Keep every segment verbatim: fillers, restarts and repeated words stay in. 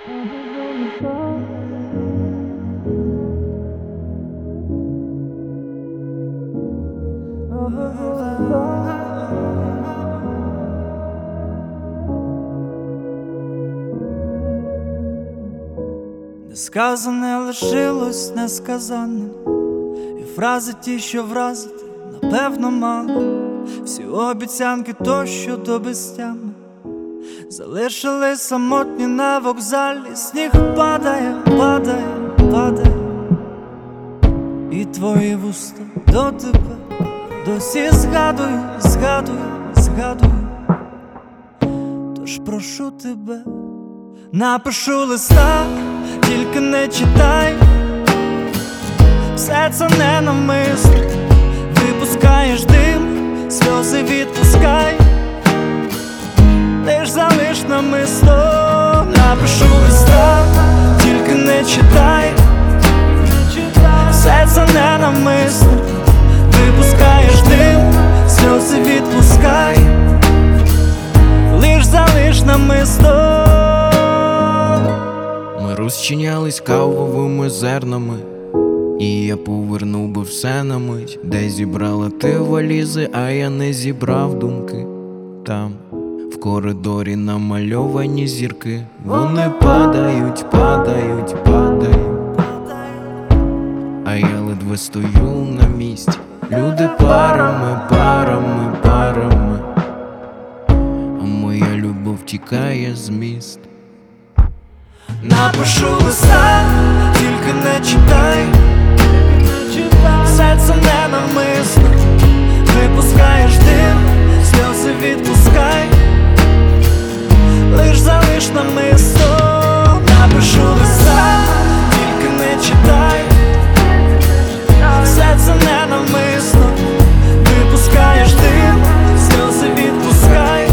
Несказане лишилось несказаним, і фрази ті, що вразити, напевно, мало. Всі обіцянки тощо до безтями залишились самотні на вокзалі. Сніг падає, падає, падає, і твої вуста до тебе досі згадую, згадую, згадую. Тож прошу тебе, напишу листа, тільки не читай. Все це ненавмисно, випускаєш дим, сльози відпускай. Лиш залиш намисто, напишу листа, тільки не читай. Все це ненавмисно, випускаєш дим, сльози відпускай. Лиш залиш намисто. Ми розчинялись кавовими зернами, і я повернув би все на мить. Де зібрала ти валізи, а я не зібрав думки. Там, в коридорі намальовані зірки. Вони падають, падають, падають, а я ледве стою на місці. Люди парами, парами, парами, а моя любов тікає з міст. Напишу листа, тільки не читай. Все це ненавмисно, випускаєш дим, сльози відпускай. Лиш залиш намисто, напишу листа, тільки не читай. Все це ненавмисно, випускаєш дим, сльози відпускай.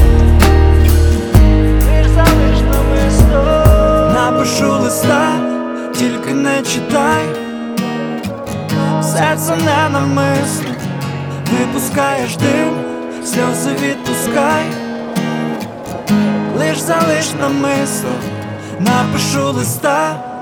Лиш залиш намисто. Напишу листа, тільки не читай. Все це ненавмисно, випускаєш дим, сльози відпускай. Лиш залиш намисто, напишу листа.